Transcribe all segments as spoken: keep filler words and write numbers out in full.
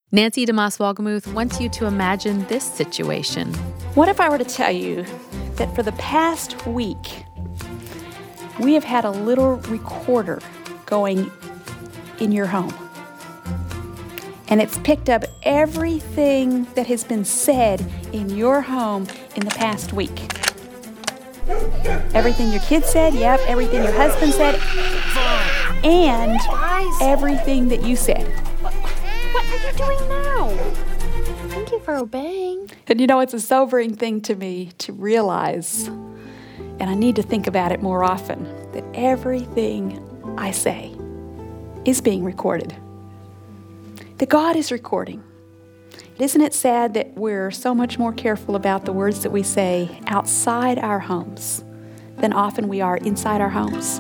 Nancy DeMoss Wolgemuth wants you to imagine this situation. What if I were to tell you that for the past week, we have had a little recorder going in your home, and it's picked up everything that has been said in your home in the past week? Everything your kids said, yep, everything your husband said, and everything that you said. What are you doing now? Thank you for obeying. And you know, it's a sobering thing to me to realize, and I need to think about it more often, that everything I say is being recorded. That God is recording. Isn't it sad that we're so much more careful about the words that we say outside our homes than often we are inside our homes?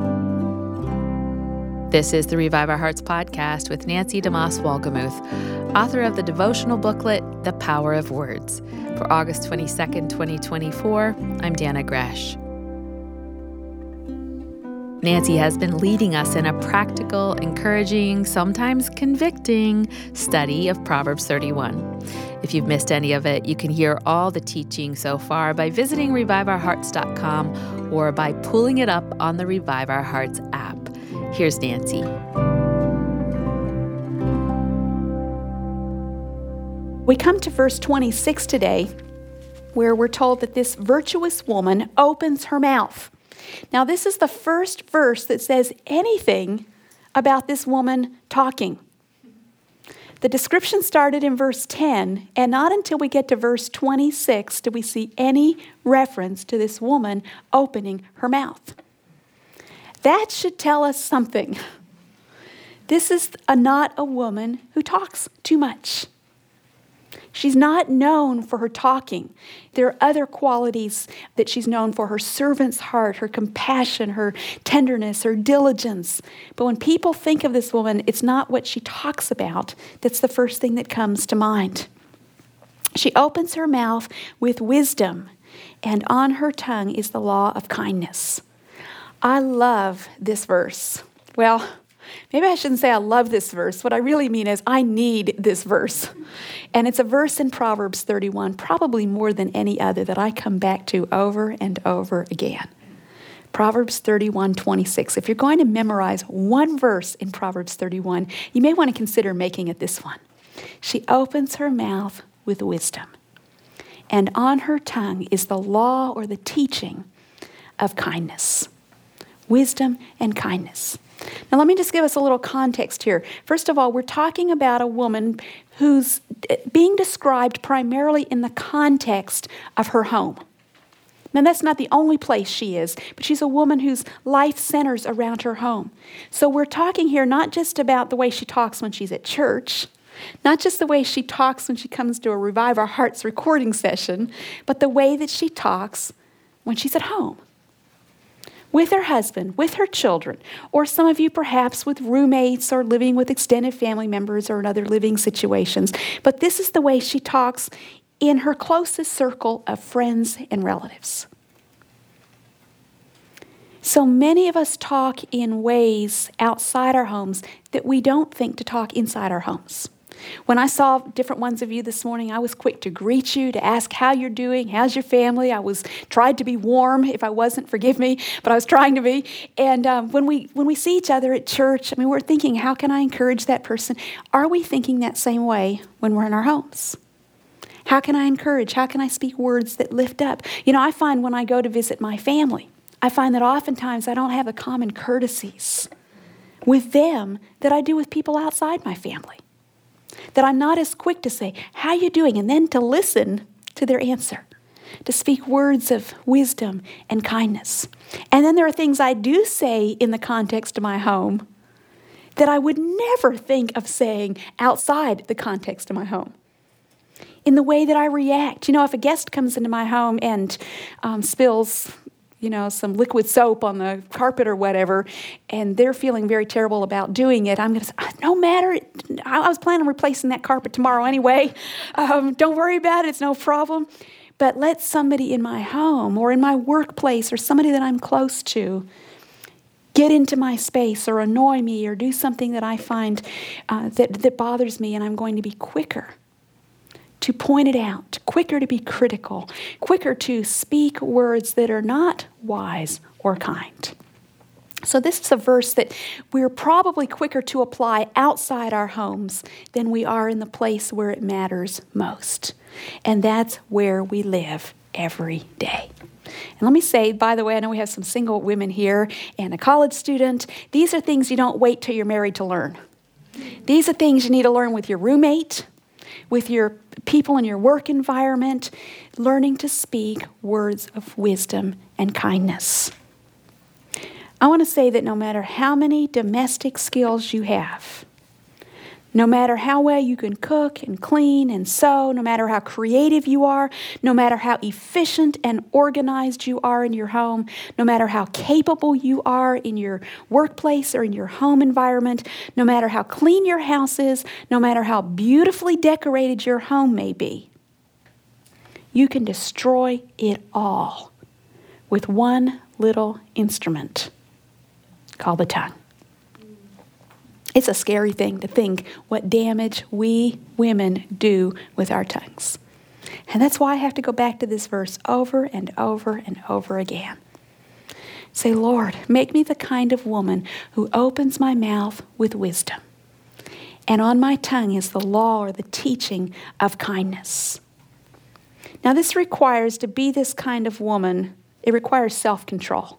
This is the Revive Our Hearts podcast with Nancy DeMoss Wolgemuth, author of the devotional booklet, The Power of Words. For August twenty-second, twenty twenty-four, I'm Dana Gresh. Nancy has been leading us in a practical, encouraging, sometimes convicting study of Proverbs thirty-one. If you've missed any of it, you can hear all the teaching so far by visiting revive our hearts dot com or by pulling it up on the Revive Our Hearts app. Here's Nancy. We come to verse twenty-six today, where we're told that this virtuous woman opens her mouth. Now, this is the first verse that says anything about this woman talking. The description started in verse ten, and not until we get to verse twenty-six do we see any reference to this woman opening her mouth. That should tell us something. This is a, not a woman who talks too much. She's not known for her talking. There are other qualities that she's known for: her servant's heart, her compassion, her tenderness, her diligence. But when people think of this woman, it's not what she talks about that's the first thing that comes to mind. She opens her mouth with wisdom, and on her tongue is the law of kindness. I love this verse. Well, maybe I shouldn't say I love this verse. What I really mean is I need this verse. And it's a verse in Proverbs thirty-one, probably more than any other, that I come back to over and over again. Proverbs thirty-one twenty-six. If you're going to memorize one verse in Proverbs thirty-one, you may want to consider making it this one. She opens her mouth with wisdom, and on her tongue is the law or the teaching of kindness. Wisdom and kindness. Now, let me just give us a little context here. First of all, we're talking about a woman who's being described primarily in the context of her home. Now, that's not the only place she is, but she's a woman whose life centers around her home. So we're talking here not just about the way she talks when she's at church, not just the way she talks when she comes to a Revive Our Hearts recording session, but the way that she talks when she's at home. With her husband, with her children, or some of you perhaps with roommates or living with extended family members or in other living situations. But this is the way she talks in her closest circle of friends and relatives. So many of us talk in ways outside our homes that we don't think to talk inside our homes. When I saw different ones of you this morning, I was quick to greet you, to ask how you're doing, how's your family. I was tried to be warm. If I wasn't, forgive me, but I was trying to be. And um, when we when we see each other at church, I mean, we're thinking, how can I encourage that person? Are we thinking that same way when we're in our homes? How can I encourage? How can I speak words that lift up? You know, I find when I go to visit my family, I find that oftentimes I don't have the common courtesies with them that I do with people outside my family. That I'm not as quick to say, how you doing? And then to listen to their answer, to speak words of wisdom and kindness. And then there are things I do say in the context of my home that I would never think of saying outside the context of my home. In the way that I react. You know, if a guest comes into my home and um, spills you know, some liquid soap on the carpet or whatever, and they're feeling very terrible about doing it, I'm going to say, no matter, I was planning on replacing that carpet tomorrow anyway. Um, don't worry about it, it's no problem. But let somebody in my home or in my workplace or somebody that I'm close to get into my space or annoy me or do something that I find uh, that, that bothers me, and I'm going to be quicker to point it out, quicker to be critical, quicker to speak words that are not wise or kind. So this is a verse that we're probably quicker to apply outside our homes than we are in the place where it matters most. And that's where we live every day. And let me say, by the way, I know we have some single women here and a college student. These are things you don't wait till you're married to learn. These are things you need to learn with your roommate, with your people in your work environment, learning to speak words of wisdom and kindness. I want to say that no matter how many domestic skills you have, no matter how well you can cook and clean and sew, no matter how creative you are, no matter how efficient and organized you are in your home, no matter how capable you are in your workplace or in your home environment, no matter how clean your house is, no matter how beautifully decorated your home may be, you can destroy it all with one little instrument called the tongue. It's a scary thing to think what damage we women do with our tongues. And that's why I have to go back to this verse over and over and over again. Say, Lord, make me the kind of woman who opens my mouth with wisdom. And on my tongue is the law or the teaching of kindness. Now this requires, to be this kind of woman, it requires self-control.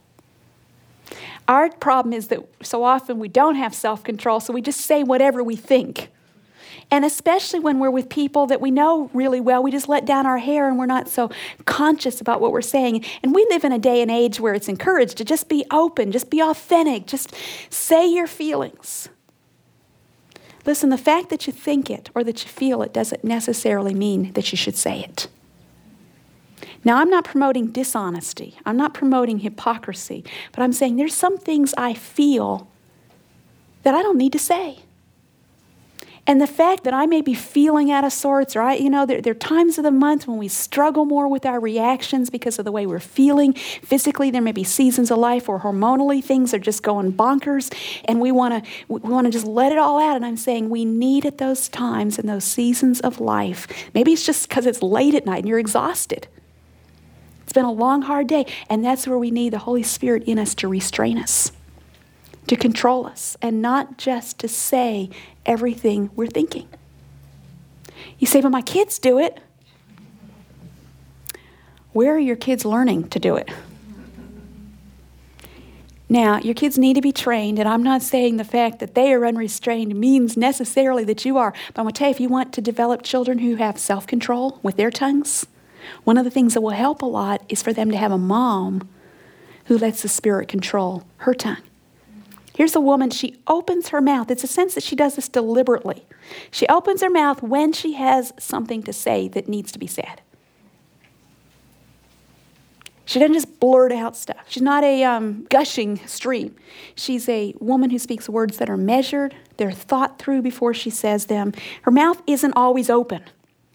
Our problem is that so often we don't have self-control, so we just say whatever we think. And especially when we're with people that we know really well, we just let down our hair and we're not so conscious about what we're saying. And we live in a day and age where it's encouraged to just be open, just be authentic, just say your feelings. Listen, the fact that you think it or that you feel it doesn't necessarily mean that you should say it. Now, I'm not promoting dishonesty. I'm not promoting hypocrisy. But I'm saying there's some things I feel that I don't need to say. And the fact that I may be feeling out of sorts, or I, you know, there, there are times of the month when we struggle more with our reactions because of the way we're feeling. Physically, there may be seasons of life where hormonally things are just going bonkers, and we want to we want to just let it all out. And I'm saying we need at those times and those seasons of life. Maybe it's just because it's late at night and you're exhausted. It's been a long, hard day, and that's where we need the Holy Spirit in us to restrain us, to control us, and not just to say everything we're thinking. You say, but my kids do it. Where are your kids learning to do it? Now, your kids need to be trained, and I'm not saying the fact that they are unrestrained means necessarily that you are, but I'm going to tell you, if you want to develop children who have self-control with their tongues, one of the things that will help a lot is for them to have a mom who lets the Spirit control her tongue. Here's a woman, she opens her mouth. It's a sense that she does this deliberately. She opens her mouth when she has something to say that needs to be said. She doesn't just blurt out stuff. She's not a um, gushing stream. She's a woman who speaks words that are measured. They're thought through before she says them. Her mouth isn't always open.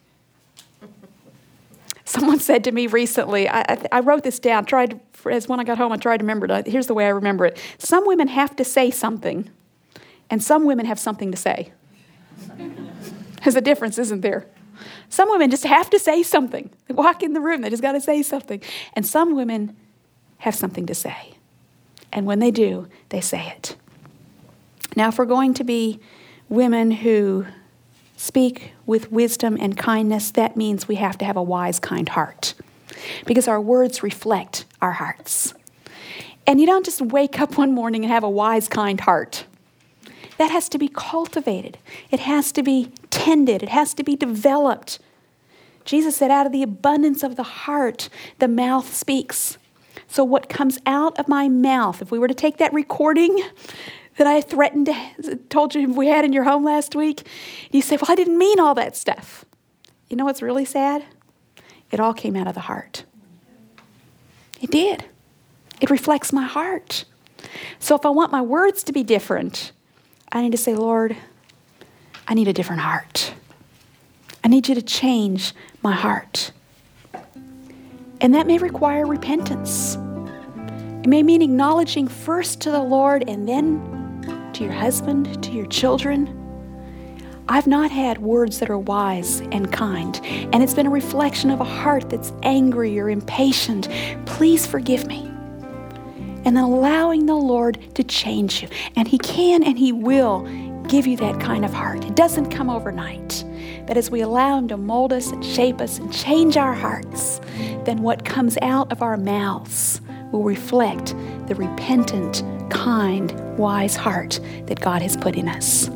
Someone said to me recently, I, I, I wrote this down, tried for, as when I got home, I tried to remember it. Here's the way I remember it. Some women have to say something, and some women have something to say. There's a difference, isn't there? Some women just have to say something. They walk in the room, they just got to say something. And some women have something to say. And when they do, they say it. Now, if we're going to be women who speak with wisdom and kindness, that means we have to have a wise, kind heart, because our words reflect our hearts. And you don't just wake up one morning and have a wise, kind heart. That has to be cultivated. It has to be tended. It has to be developed. Jesus said, out of the abundance of the heart, the mouth speaks. So what comes out of my mouth, if we were to take that recording that I threatened to, told you we had in your home last week, you say, well, I didn't mean all that stuff. You know what's really sad? It all came out of the heart. It did. It reflects my heart. So if I want my words to be different, I need to say, Lord, I need a different heart. I need you to change my heart. And that may require repentance. It It may mean acknowledging first to the Lord and then to your husband, to your children. I've not had words that are wise and kind, and it's been a reflection of a heart that's angry or impatient. Please forgive me. And then allowing the Lord to change you. And He can and He will give you that kind of heart. It doesn't come overnight. But as we allow Him to mold us and shape us and change our hearts, then what comes out of our mouths will reflect the repentant, kind, wise heart that God has put in us.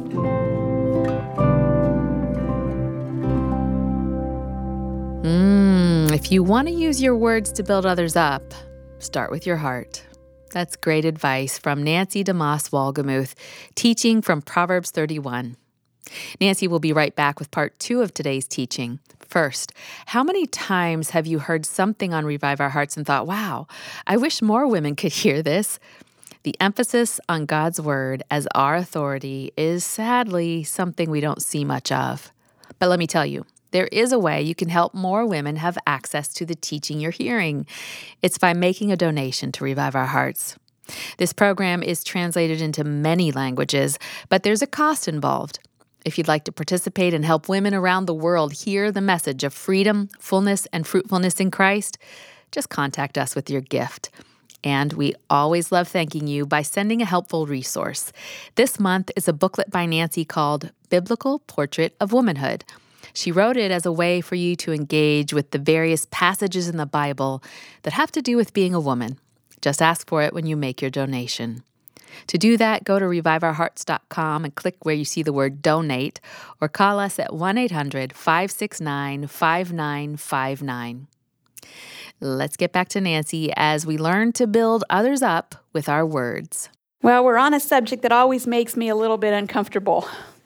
Mm, if you want to use your words to build others up, start with your heart. That's great advice from Nancy DeMoss Wolgemuth, teaching from Proverbs thirty-one. Nancy will be right back with part two of today's teaching. First, how many times have you heard something on Revive Our Hearts and thought, wow, I wish more women could hear this? The emphasis on God's Word as our authority is sadly something we don't see much of. But let me tell you, there is a way you can help more women have access to the teaching you're hearing. It's by making a donation to Revive Our Hearts. This program is translated into many languages, but there's a cost involved. If you'd like to participate and help women around the world hear the message of freedom, fullness, and fruitfulness in Christ, just contact us with your gift. And we always love thanking you by sending a helpful resource. This month is a booklet by Nancy called Biblical Portrait of Womanhood. She wrote it as a way for you to engage with the various passages in the Bible that have to do with being a woman. Just ask for it when you make your donation. To do that, go to revive our hearts dot com and click where you see the word donate, or call us at one eight hundred, five six nine, five nine five nine. Let's get back to Nancy as we learn to build others up with our words. Well, we're on a subject that always makes me a little bit uncomfortable.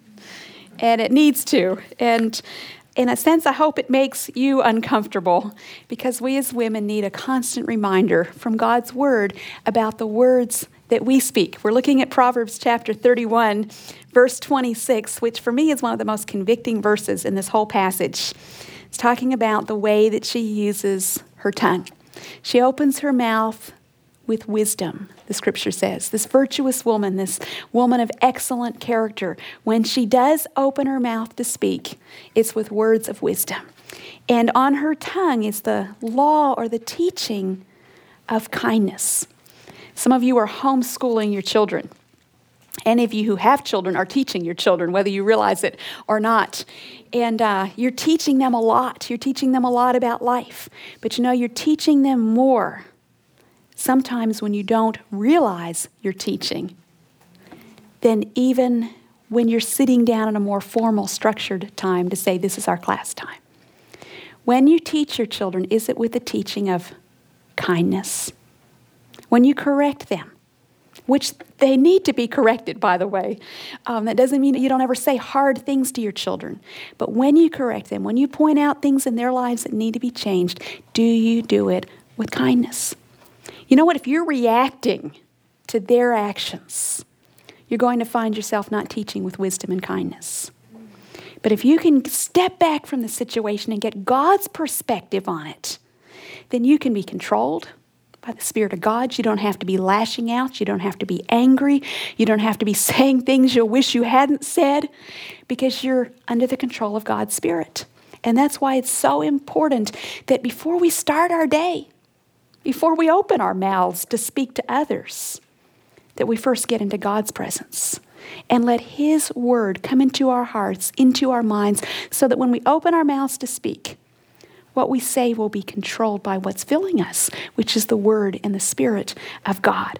And it needs to. And in a sense, I hope it makes you uncomfortable, because we as women need a constant reminder from God's Word about the words that we speak. We're looking at Proverbs chapter thirty-one, verse twenty-six, which for me is one of the most convicting verses in this whole passage. It's talking about the way that she uses her tongue. She opens her mouth with wisdom, the scripture says. This virtuous woman, this woman of excellent character, when she does open her mouth to speak, it's with words of wisdom. And on her tongue is the law or the teaching of kindness. Some of you are homeschooling your children. Any of you who have children are teaching your children, whether you realize it or not. And uh, you're teaching them a lot. You're teaching them a lot about life. But you know, you're teaching them more sometimes when you don't realize you're teaching than even when you're sitting down in a more formal, structured time to say, this is our class time. When you teach your children, is it with the teaching of kindness? When you correct them, which they need to be corrected, by the way. Um, that doesn't mean that you don't ever say hard things to your children. But when you correct them, when you point out things in their lives that need to be changed, do you do it with kindness? You know what? If you're reacting to their actions, you're going to find yourself not teaching with wisdom and kindness. But if you can step back from the situation and get God's perspective on it, then you can be controlled by the Spirit of God. You don't have to be lashing out. You don't have to be angry. You don't have to be saying things you wish you hadn't said, because you're under the control of God's Spirit. And that's why it's so important that before we start our day, before we open our mouths to speak to others, that we first get into God's presence and let His Word come into our hearts, into our minds, so that when we open our mouths to speak, what we say will be controlled by what's filling us, which is the Word and the Spirit of God.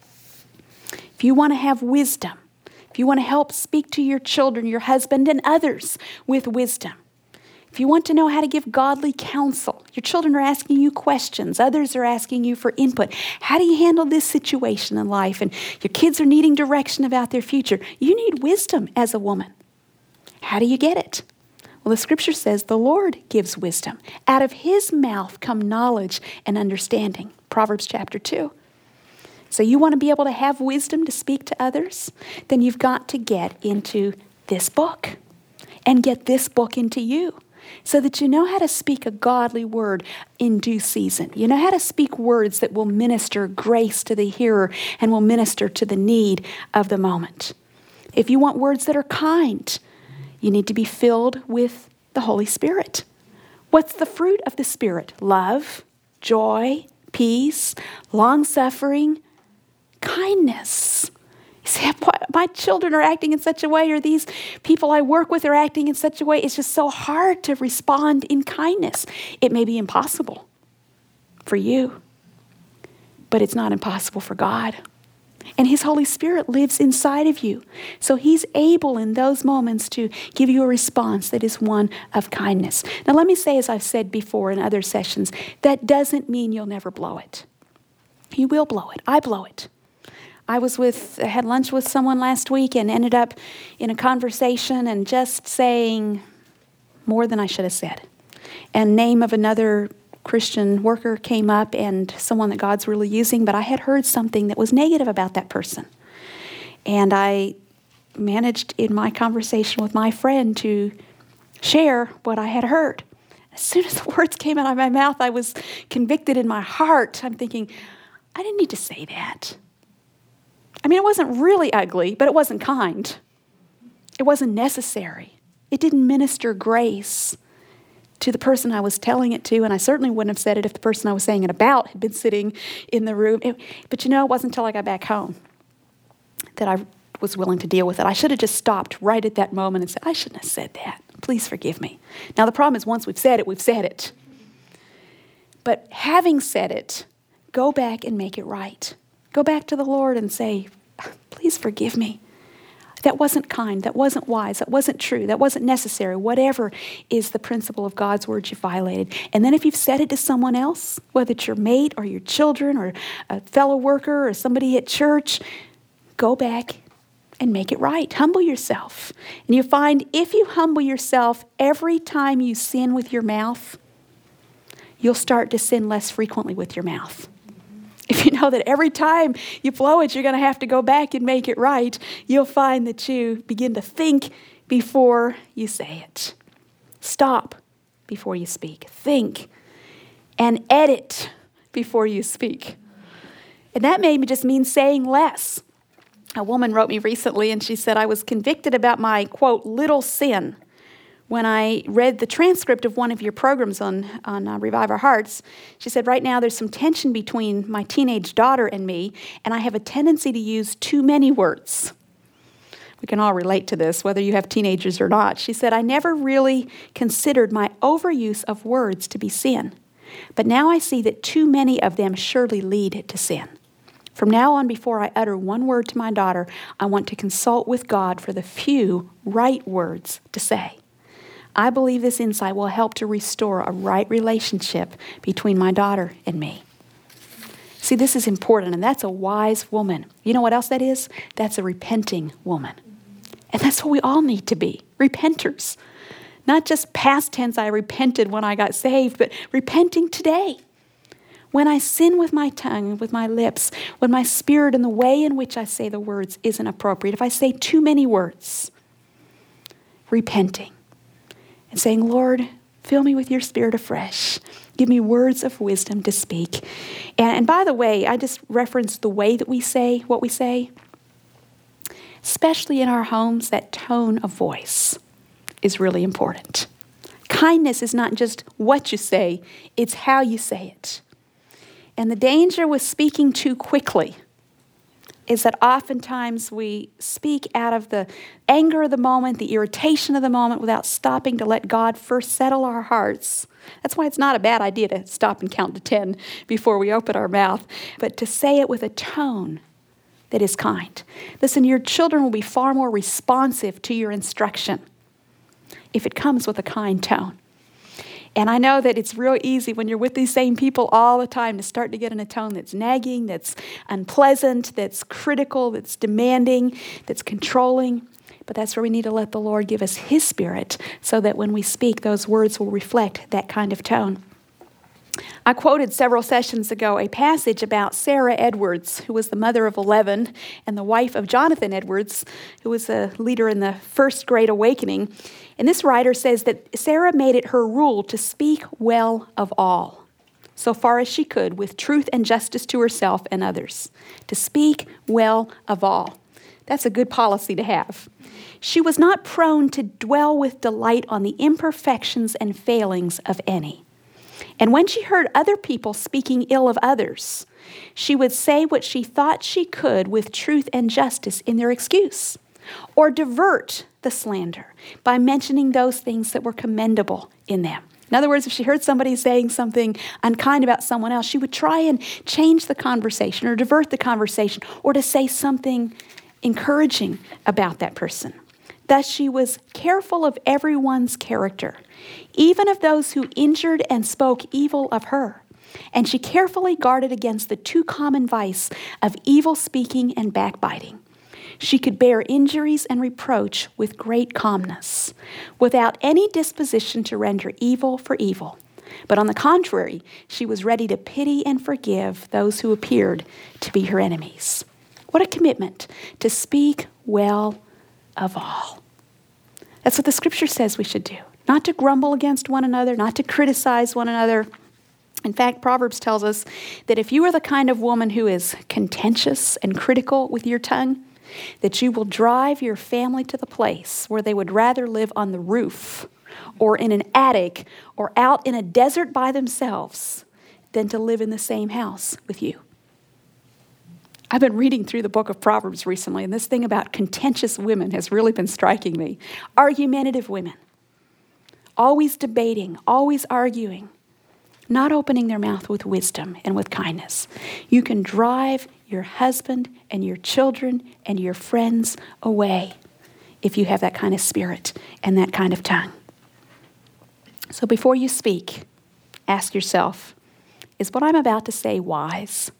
If you want to have wisdom, if you want to help speak to your children, your husband, and others with wisdom, if you want to know how to give godly counsel, your children are asking you questions, others are asking you for input. How do you handle this situation in life? And your kids are needing direction about their future. You need wisdom as a woman. How do you get it? Well, the scripture says the Lord gives wisdom. Out of His mouth come knowledge and understanding. Proverbs chapter two. So you want to be able to have wisdom to speak to others? Then you've got to get into this book and get this book into you. so that you know how to speak a godly word in due season. You know how to speak words that will minister grace to the hearer and will minister to the need of the moment. If you want words that are kind, you need to be filled with the Holy Spirit. What's the fruit of the Spirit? Love, joy, peace, long-suffering, kindness. You say, my children are acting in such a way, or these people I work with are acting in such a way. It's just so hard to respond in kindness. It may be impossible for you, but it's not impossible for God. And His Holy Spirit lives inside of you. So He's able in those moments to give you a response that is one of kindness. Now let me say, as I've said before in other sessions, that doesn't mean you'll never blow it. You will blow it. I blow it. I was with, had lunch with someone last week and ended up in a conversation and just saying more than I should have said. And name of another Christian worker came up, and someone that God's really using, but I had heard something that was negative about that person. And I managed in my conversation with my friend to share what I had heard. As soon as the words came out of my mouth, I was convicted in my heart. I'm thinking, I didn't need to say that. I mean, it wasn't really ugly, but it wasn't kind. It wasn't necessary. It didn't minister grace to the person I was telling it to, and I certainly wouldn't have said it if the person I was saying it about had been sitting in the room. It, but you know, it wasn't until I got back home that I was willing to deal with it. I should have just stopped right at that moment and said, I shouldn't have said that. Please forgive me. Now, the problem is once we've said it, we've said it. But having said it, go back and make it right. Go back to the Lord and say, please forgive me. That wasn't kind. That wasn't wise. That wasn't true. That wasn't necessary. Whatever is the principle of God's word you violated. And then if you've said it to someone else, whether it's your mate or your children or a fellow worker or somebody at church, go back and make it right. Humble yourself. And you find if you humble yourself every time you sin with your mouth, you'll start to sin less frequently with your mouth. If you know that every time you blow it, you're going to have to go back and make it right, you'll find that you begin to think before you say it. Stop before you speak. Think and edit before you speak. And that may just mean saying less. A woman wrote me recently and she said, I was convicted about my, quote, little sin when I read the transcript of one of your programs on, on uh, Revive Our Hearts. She said, right now there's some tension between my teenage daughter and me, and I have a tendency to use too many words. We can all relate to this, whether you have teenagers or not. She said, I never really considered my overuse of words to be sin, but now I see that too many of them surely lead to sin. From now on, before I utter one word to my daughter, I want to consult with God for the few right words to say. I believe this insight will help to restore a right relationship between my daughter and me. See, this is important, and that's a wise woman. You know what else that is? That's a repenting woman. And that's what we all need to be, repenters. Not just past tense, I repented when I got saved, but repenting today. When I sin with my tongue, with my lips, when my spirit and the way in which I say the words isn't appropriate, if I say too many words, repenting. And saying, Lord, fill me with your spirit afresh. Give me words of wisdom to speak. And, and by the way, I just referenced the way that we say what we say. Especially in our homes, that tone of voice is really important. Kindness is not just what you say, it's how you say it. And the danger with speaking too quickly is that oftentimes we speak out of the anger of the moment, the irritation of the moment, without stopping to let God first settle our hearts. That's why it's not a bad idea to stop and count to ten before we open our mouth, but to say it with a tone that is kind. Listen, your children will be far more responsive to your instruction if it comes with a kind tone. And I know that it's real easy when you're with these same people all the time to start to get in a tone that's nagging, that's unpleasant, that's critical, that's demanding, that's controlling. But that's where we need to let the Lord give us His Spirit so that when we speak, those words will reflect that kind of tone. I I quoted several sessions ago a passage about Sarah Edwards, who was the mother of eleven and the wife of Jonathan Edwards, who was a leader in the First Great Awakening. And this writer says that Sarah made it her rule to speak well of all, so far as she could, with truth and justice to herself and others. To speak well of all. That's a good policy to have. She was not prone to dwell with delight on the imperfections and failings of any. And when she heard other people speaking ill of others, she would say what she thought she could with truth and justice in their excuse, or divert the slander by mentioning those things that were commendable in them. In other words, if she heard somebody saying something unkind about someone else, she would try and change the conversation or divert the conversation or to say something encouraging about that person. Thus, she was careful of everyone's character, even of those who injured and spoke evil of her. And she carefully guarded against the too common vice of evil speaking and backbiting. She could bear injuries and reproach with great calmness, without any disposition to render evil for evil. But on the contrary, she was ready to pity and forgive those who appeared to be her enemies. What a commitment to speak well of all. That's what the scripture says we should do. Not to grumble against one another, not to criticize one another. In fact, Proverbs tells us that if you are the kind of woman who is contentious and critical with your tongue, that you will drive your family to the place where they would rather live on the roof or in an attic or out in a desert by themselves than to live in the same house with you. I've been reading through the book of Proverbs recently, and this thing about contentious women has really been striking me. Argumentative women, always debating, always arguing, not opening their mouth with wisdom and with kindness. You can drive your husband and your children and your friends away if you have that kind of spirit and that kind of tongue. So before you speak, ask yourself, is what I'm about to say wise?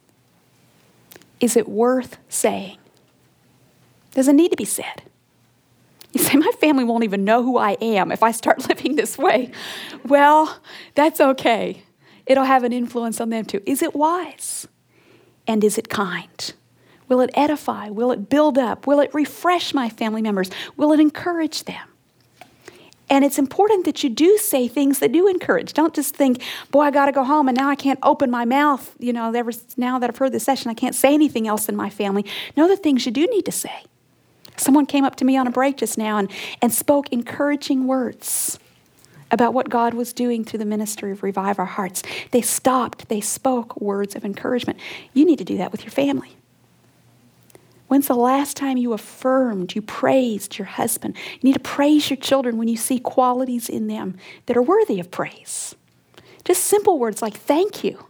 Is it worth saying? Does it need to be said? You say, my family won't even know who I am if I start living this way. Well, that's okay. It'll have an influence on them too. Is it wise? And is it kind? Will it edify? Will it build up? Will it refresh my family members? Will it encourage them? And it's important that you do say things that do encourage. Don't just think, boy, I got to go home and now I can't open my mouth. You know, ever, now that I've heard this session, I can't say anything else in my family. Know the things you do need to say. Someone came up to me on a break just now and, and spoke encouraging words about what God was doing through the ministry of Revive Our Hearts. They stopped. They spoke words of encouragement. You need to do that with your family. When's the last time you affirmed, you praised your husband? You need to praise your children when you see qualities in them that are worthy of praise. Just simple words like, thank you.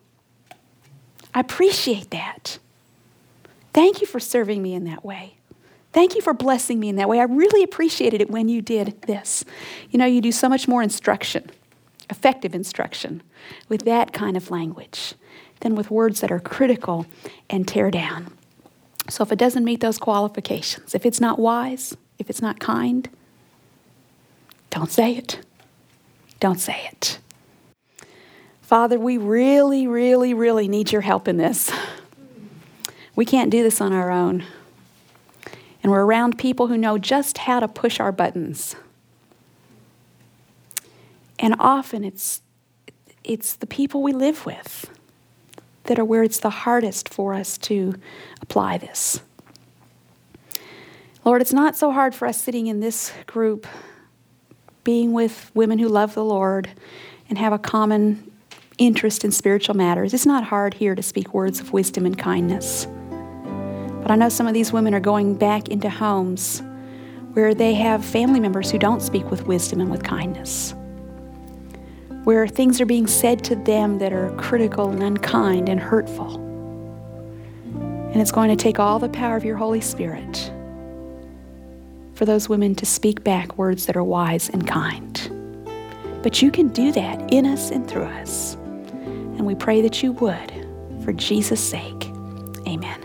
I appreciate that. Thank you for serving me in that way. Thank you for blessing me in that way. I really appreciated it when you did this. You know, you do so much more instruction, effective instruction, with that kind of language than with words that are critical and tear down. So if it doesn't meet those qualifications, if it's not wise, if it's not kind, don't say it. Don't say it. Father, we really, really, really need your help in this. We can't do this on our own. And we're around people who know just how to push our buttons. And often it's it's the people we live with that are where it's the hardest for us to apply this. Lord, it's not so hard for us sitting in this group, being with women who love the Lord and have a common interest in spiritual matters. It's not hard here to speak words of wisdom and kindness. But I know some of these women are going back into homes where they have family members who don't speak with wisdom and with kindness, where things are being said to them that are critical and unkind and hurtful. And it's going to take all the power of your Holy Spirit for those women to speak back words that are wise and kind. But you can do that in us and through us. And we pray that you would, for Jesus' sake. Amen.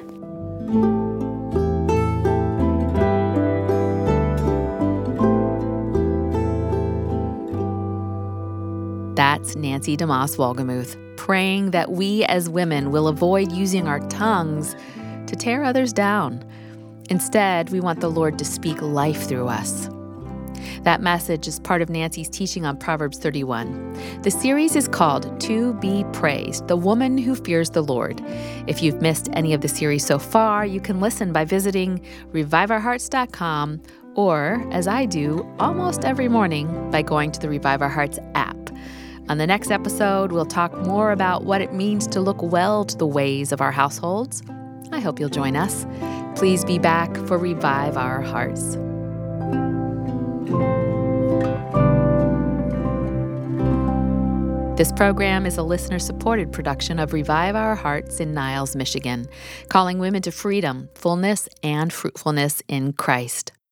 That's Nancy DeMoss Wolgemuth, praying that we as women will avoid using our tongues to tear others down. Instead, we want the Lord to speak life through us. That message is part of Nancy's teaching on Proverbs thirty-one. The series is called To Be Praised, The Woman Who Fears the Lord. If you've missed any of the series so far, you can listen by visiting revive our hearts dot com or, as I do almost every morning, by going to the Revive Our Hearts app. On the next episode, we'll talk more about what it means to look well to the ways of our households. I hope you'll join us. Please be back for Revive Our Hearts. This program is a listener-supported production of Revive Our Hearts in Niles, Michigan, calling women to freedom, fullness, and fruitfulness in Christ.